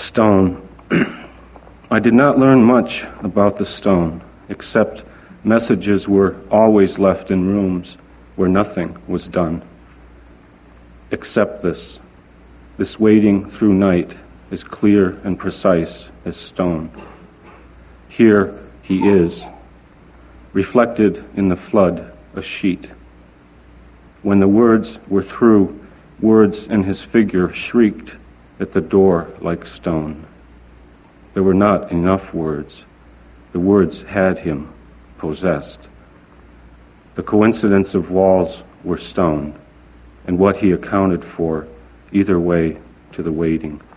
stone. I did not learn much about the stone, except messages were always left in rooms where nothing was done. Except this wading through night is clear and precise as stone. Here he is, reflected in the flood, a sheet. When the words were through, words and his figure shrieked at the door like stone. There were not enough words. The words had him possessed. The coincidence of walls were stone, and what he accounted for, either way to the waiting.